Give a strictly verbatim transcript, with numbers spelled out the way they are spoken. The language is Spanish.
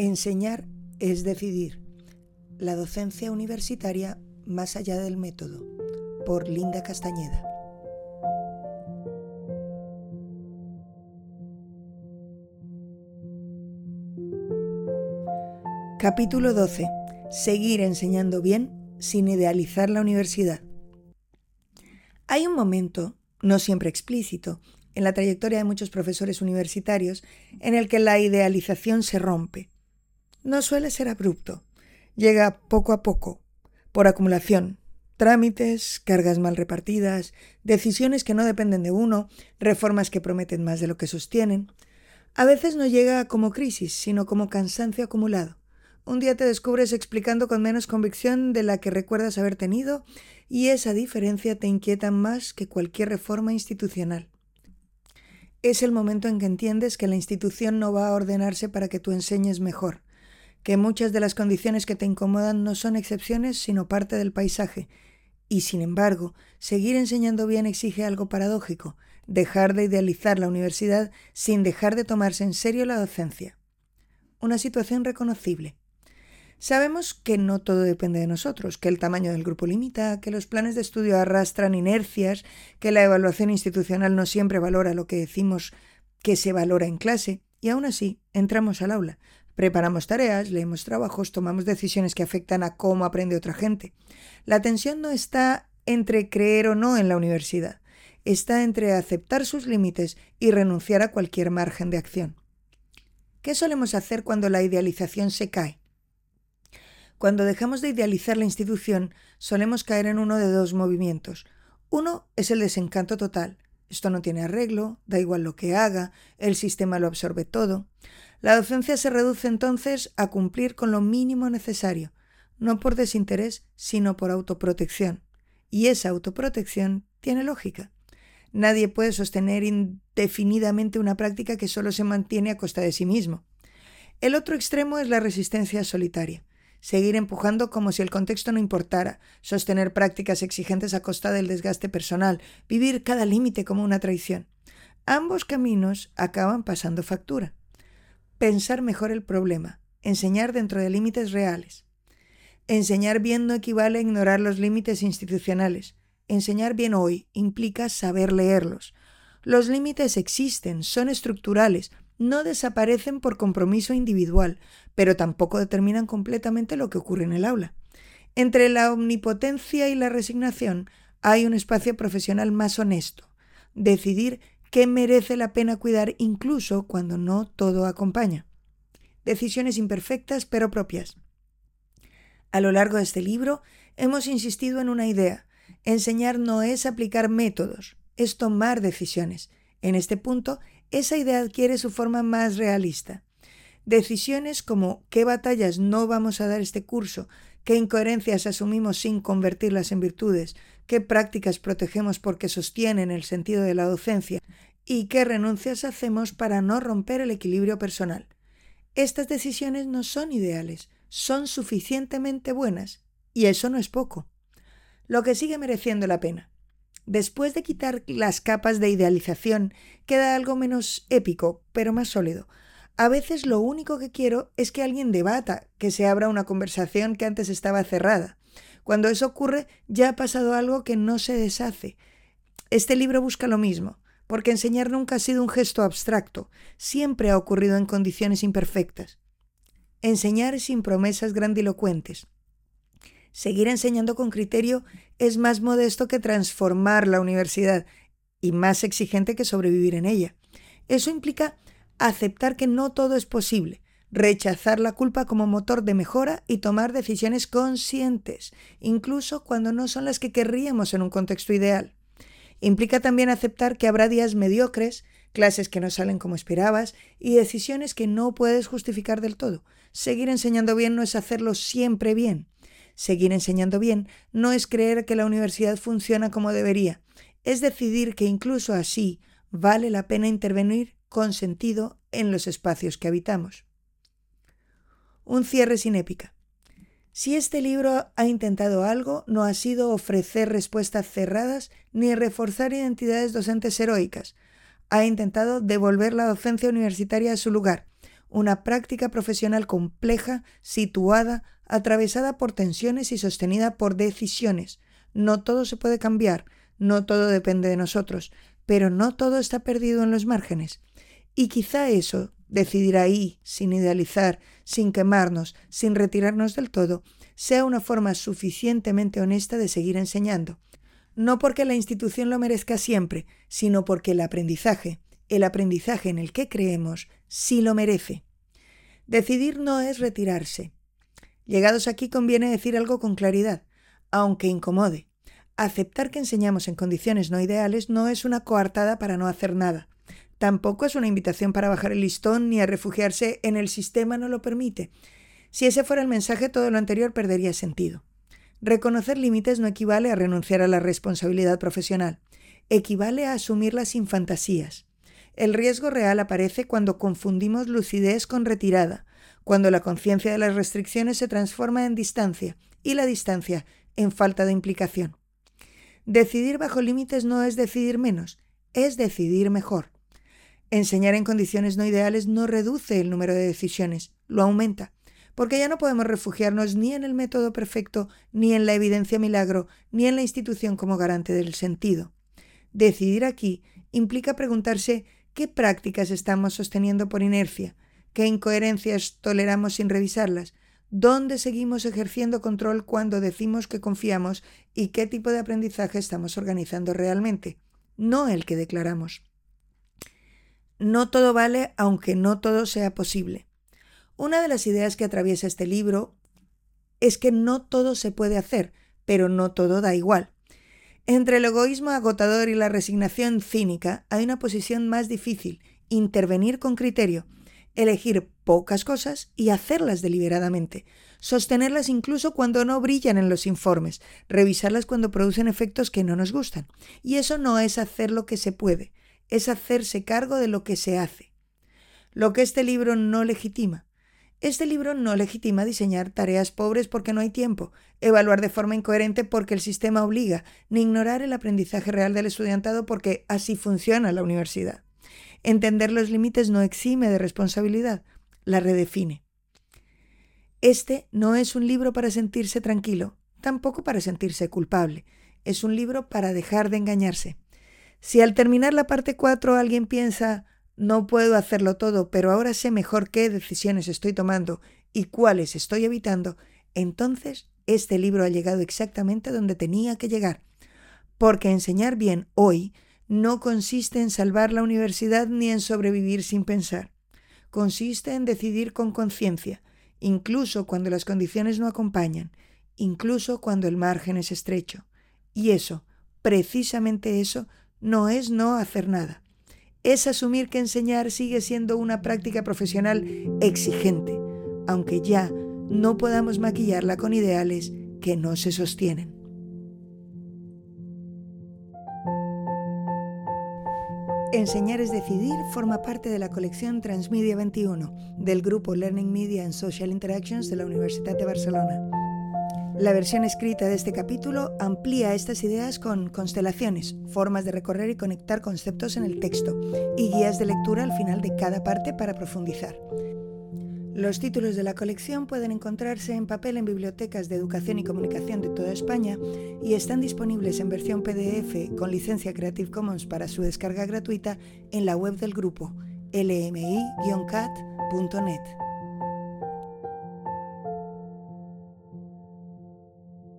Enseñar es decidir. La docencia universitaria más allá del método, por Linda Castañeda. Capítulo doce. Seguir enseñando bien sin idealizar la universidad. Hay un momento, no siempre explícito, en la trayectoria de muchos profesores universitarios en el que la idealización se rompe. No suele ser abrupto, llega poco a poco, por acumulación, trámites, cargas mal repartidas, decisiones que no dependen de uno, reformas que prometen más de lo que sostienen. A veces no llega como crisis, sino como cansancio acumulado. Un día te descubres explicando con menos convicción de la que recuerdas haber tenido y esa diferencia te inquieta más que cualquier reforma institucional. Es el momento en que entiendes que la institución no va a ordenarse para que tú enseñes mejor, que muchas de las condiciones que te incomodan no son excepciones sino parte del paisaje. Y sin embargo, seguir enseñando bien exige algo paradójico, dejar de idealizar la universidad sin dejar de tomarse en serio la docencia. Una situación reconocible. Sabemos que no todo depende de nosotros, que el tamaño del grupo limita, que los planes de estudio arrastran inercias, que la evaluación institucional no siempre valora lo que decimos que se valora en clase, y aún así entramos al aula, preparamos tareas, leemos trabajos, tomamos decisiones que afectan a cómo aprende otra gente. La tensión no está entre creer o no en la universidad, está entre aceptar sus límites y renunciar a cualquier margen de acción. ¿Qué solemos hacer cuando la idealización se cae? Cuando dejamos de idealizar la institución, solemos caer en uno de dos movimientos. Uno es el desencanto total. Esto no tiene arreglo, da igual lo que haga, el sistema lo absorbe todo. La docencia se reduce entonces a cumplir con lo mínimo necesario, no por desinterés, sino por autoprotección. Y esa autoprotección tiene lógica. Nadie puede sostener indefinidamente una práctica que solo se mantiene a costa de sí mismo. El otro extremo es la resistencia solitaria. Seguir empujando como si el contexto no importara, sostener prácticas exigentes a costa del desgaste personal, vivir cada límite como una traición. Ambos caminos acaban pasando factura. Pensar mejor el problema, enseñar dentro de límites reales. Enseñar bien no equivale a ignorar los límites institucionales. Enseñar bien hoy implica saber leerlos. Los límites existen, son estructurales, no desaparecen por compromiso individual, pero tampoco determinan completamente lo que ocurre en el aula. Entre la omnipotencia y la resignación hay un espacio profesional más honesto, decidir qué merece la pena cuidar incluso cuando no todo acompaña. Decisiones imperfectas pero propias. A lo largo de este libro hemos insistido en una idea. Enseñar no es aplicar métodos, es tomar decisiones. En este punto, esa idea adquiere su forma más realista. Decisiones como qué batallas no vamos a dar este curso, qué incoherencias asumimos sin convertirlas en virtudes, qué prácticas protegemos porque sostienen el sentido de la docencia y qué renuncias hacemos para no romper el equilibrio personal. Estas decisiones no son ideales, son suficientemente buenas, y eso no es poco. Lo que sigue mereciendo la pena. Después de quitar las capas de idealización, queda algo menos épico, pero más sólido. A veces lo único que quiero es que alguien debata, que se abra una conversación que antes estaba cerrada. Cuando eso ocurre, ya ha pasado algo que no se deshace. Este libro busca lo mismo, porque enseñar nunca ha sido un gesto abstracto, siempre ha ocurrido en condiciones imperfectas. Enseñar sin promesas grandilocuentes. Seguir enseñando con criterio es más modesto que transformar la universidad y más exigente que sobrevivir en ella. Eso implica aceptar que no todo es posible, rechazar la culpa como motor de mejora y tomar decisiones conscientes, incluso cuando no son las que querríamos en un contexto ideal. Implica también aceptar que habrá días mediocres, clases que no salen como esperabas y decisiones que no puedes justificar del todo. Seguir enseñando bien no es hacerlo siempre bien. Seguir enseñando bien no es creer que la universidad funciona como debería, es decidir que incluso así vale la pena intervenir con sentido en los espacios que habitamos. Un cierre sin épica. Si este libro ha intentado algo, no ha sido ofrecer respuestas cerradas ni reforzar identidades docentes heroicas. Ha intentado devolver la docencia universitaria a su lugar, una práctica profesional compleja, situada, atravesada por tensiones y sostenida por decisiones. No todo se puede cambiar, no todo depende de nosotros, pero no todo está perdido en los márgenes. Y quizá eso, decidir ahí, sin idealizar, sin quemarnos, sin retirarnos del todo, sea una forma suficientemente honesta de seguir enseñando. No porque la institución lo merezca siempre, sino porque el aprendizaje, el aprendizaje en el que creemos, sí lo merece. Decidir no es retirarse. Llegados aquí conviene decir algo con claridad, aunque incomode. Aceptar que enseñamos en condiciones no ideales no es una coartada para no hacer nada. Tampoco es una invitación para bajar el listón ni a refugiarse en el sistema no lo permite. Si ese fuera el mensaje, todo lo anterior perdería sentido. Reconocer límites no equivale a renunciar a la responsabilidad profesional. Equivale a asumirla sin fantasías. El riesgo real aparece cuando confundimos lucidez con retirada, cuando la conciencia de las restricciones se transforma en distancia y la distancia en falta de implicación. Decidir bajo límites no es decidir menos, es decidir mejor. Enseñar en condiciones no ideales no reduce el número de decisiones, lo aumenta, porque ya no podemos refugiarnos ni en el método perfecto, ni en la evidencia milagro, ni en la institución como garante del sentido. Decidir aquí implica preguntarse qué prácticas estamos sosteniendo por inercia, qué incoherencias toleramos sin revisarlas, dónde seguimos ejerciendo control cuando decimos que confiamos y qué tipo de aprendizaje estamos organizando realmente, no el que declaramos. No todo vale, aunque no todo sea posible. Una de las ideas que atraviesa este libro es que no todo se puede hacer, pero no todo da igual. Entre el egoísmo agotador y la resignación cínica hay una posición más difícil, intervenir con criterio, elegir pocas cosas y hacerlas deliberadamente, sostenerlas incluso cuando no brillan en los informes, revisarlas cuando producen efectos que no nos gustan. Y eso no es hacer lo que se puede, es hacerse cargo de lo que se hace. Lo que este libro no legitima. Este libro no legitima diseñar tareas pobres porque no hay tiempo, evaluar de forma incoherente porque el sistema obliga, ni ignorar el aprendizaje real del estudiantado porque así funciona la universidad. Entender los límites no exime de responsabilidad, la redefine. Este no es un libro para sentirse tranquilo, tampoco para sentirse culpable. Es un libro para dejar de engañarse. Si al terminar la parte cuatro alguien piensa no puedo hacerlo todo, pero ahora sé mejor qué decisiones estoy tomando y cuáles estoy evitando, entonces este libro ha llegado exactamente donde tenía que llegar. Porque enseñar bien hoy no consiste en salvar la universidad ni en sobrevivir sin pensar. Consiste en decidir con conciencia, incluso cuando las condiciones no acompañan, incluso cuando el margen es estrecho. Y eso, precisamente eso, no es no hacer nada. Es asumir que enseñar sigue siendo una práctica profesional exigente, aunque ya no podamos maquillarla con ideales que no se sostienen. Enseñar es decidir forma parte de la colección Transmedia veintiuno del grupo Learning Media and Social Interactions de la Universitat de Barcelona. La versión escrita de este capítulo amplía estas ideas con constelaciones, formas de recorrer y conectar conceptos en el texto, y guías de lectura al final de cada parte para profundizar. Los títulos de la colección pueden encontrarse en papel en bibliotecas de educación y comunicación de toda España y están disponibles en versión P D F con licencia Creative Commons para su descarga gratuita en la web del grupo l m i guion cat punto net.